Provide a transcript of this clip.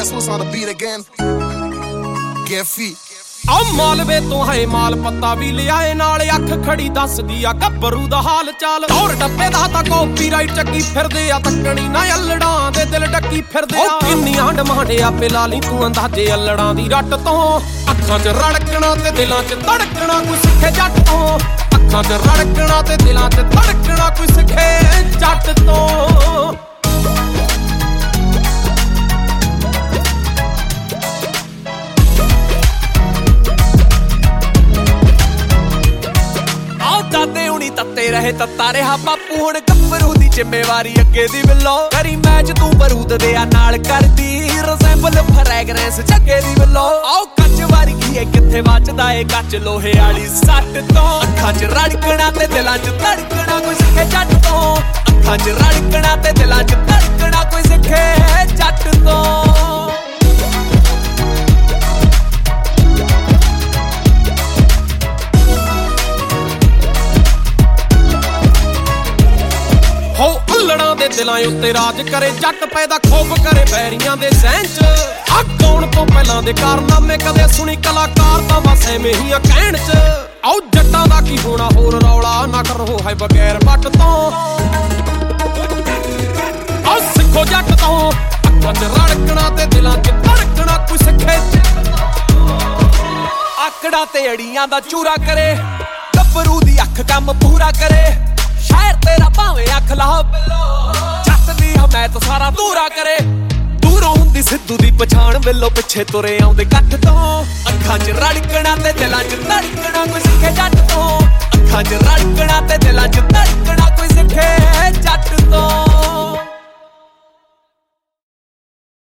guess what's on the beat again? Get feet. ਆ ਮਾਲਵੇ ਤੋਂ ਹੈ ਮਾਲ ਪੱਤਾ ਵੀ ਲਿਆਏ ਨਾਲ ਅੱਖ ਖੜੀ ਦੱਸਦੀ ਆ ਗੱਭਰੂ ਦਾ ਹਾਲ ਚਾਲ ਔਰ ਡੱਬੇ ਦਾ ਤਾਂ ਕਾਪੀਰਾਈਟ ਚੱਕੀ ਫਿਰਦੇ ਆ ਤੱਕਣੀ ਨਾ ਅਲੜਾਂ ਦੇ ਦਿਲ ਡੱਕੀ ਫਿਰਦੇ ਆ ਕਿੰਨੀਆਂ ਡਮਾਂਡੇ ਆਪੇ ਲਾ ਲਈ ਤੂੰ ਅੰਦਾਜ਼ੇ ਅਲੜਾਂ ਦੀ ਰੱਟ ਤੋਂ ਅੱਖਾਂ 'ਚ ਰੜਕਣਾ ਤੇ ਦਿਲਾਂ 'ਚ ਧੜਕਣਾ ਕੋਈ ਸਿੱਖੇ ਜੱਟ ਤੋਂ ਅੱਖਾਂ 'ਚ ਰੜਕਣਾ ਤੇ ਦਿਲਾਂ 'ਚ ਧੜਕਣਾ ਕੋਈ ਸਿੱਖੇ ਜੱਟ ਤੋਂ ਦਾਦੇ ਹੁਣੀ ਤੱਤੇ ਰਹੇ ਤੱਤਾ ਰਿਹਾ ਬਾਪੂ ਹੁਣ ਗੱਭਰੂ ਦੀ ਜ਼ਿੰਮੇਵਾਰੀ ਅੱਗੇ ਦੀ ਵੱਲੋਂ ਕਰੀ ਮੈਚ ਤੂੰ ਬਰੂਦ ਦੇ ਆ ਨਾਲ ਕਰਦੀ ਰਿਜ਼ੈਂਬਲ ਫਰੈਗਰੈਂਸ ਜੱਗੇ ਦੀ ਵੱਲੋਂ ਆਓ ਕੱਚ ਵਾਰੀ ਕੀ ਕਿੱਥੇ ਵੱਜਦਾ ਏ ਕੱਚ ਲੋਹੇ ਵਾਲੀ ਸੱਟ ਤੋਂ ਅੱਖਾਂ 'ਚ ਰੜਕਣਾ ਤੇ ਦਿਲਾਂ 'ਚ ਧੜਕਣਾ ਕੋਈ ਸਿੱਖੇ ਜੱਟ ਤੋਂ ਅੱਖਾਂ 'ਚ ਰੜਕਣਾ ਤੇ ਦਿਲਾਂ 'ਚ ਧੜਕਣਾ ਕੋਈ ਸਿੱਖੇ ਜੱਟ ਤੋਂ ਅਲੜਾਂ ਦੇ ਦਿਲਾਂ ਉੱਤੇ ਰਾਜ ਕਰੇ ਜੱਟ ਪੈਦਾ ਖੋਫ ਕਰੇ ਬੈਰੀਆਂ ਦੇ ਸਹਿਣ 'ਚ ਆ ਕੌਣ ਤੋਂ ਪਹਿਲਾਂ ਦੇ ਕਾਰਨਾਮੇ ਕਦੇ ਸੁਣੀ ਕਲਾਕਾਰ ਤਾਂ ਬਸ ਐਵੇਂ ਹੀ ਆ ਕਹਿਣ 'ਚ ਆਓ ਜੱਟਾਂ ਦਾ ਕੀ ਹੋਣਾ ਹੋਰ ਰੌਲਾ ਨਾ ਕਰੋ ਹੈ ਬਗੈਰ ਵੱਟ ਤੋਂ ਆਓ ਸਿੱਖੋ ਜੱਟ ਤੋਂ ਅੱਖਾਂ 'ਚ ਰੜਕਣਾ ਤੇ ਦਿਲਾਂ 'ਚ ਧੜਕਣਾ ਕੋਈ ਸਿੱਖੇ ਆਕੜਾਂ ਤੇ ਅੜੀਆਂ ਦਾ ਚੂਰਾ ਕਰੇ ਗੱਭਰੂ ਦੀ ਅੱਖ ਕੰਮ ਪੂਰਾ ਕਰੇ ਸ਼ਾਇਰ ਤੇਰਾ ਭਾਵੇਂ ਅੱਖ ਲਾ ਜੱਟ ਦੀ ਹਮੈਤ ਸਾਰਾ ਦੂਰਾ ਕਰੇ ਦੂਰੋਂ ਹੁੰਦੀ ਸਿੱਧੂ ਦੀ ਪਛਾਣ ਵੇਲੋ ਪਿੱਛੇ ਤੁਰੇ ਆਉਂਦੇ ਕੱਠ ਤੋਂ ਅੱਖਾਂ 'ਚ ਰੜਕਣਾ ਤੇ ਦਿਲਾਂ 'ਚ ਧੜਕਣਾ ਕੋਈ ਸਿੱਖੇ ਜੱਟ ਤੋਂ ਅੱਖਾਂ 'ਚ ਰੜਕਣਾ ਤੇ ਦਿਲਾਂ 'ਚ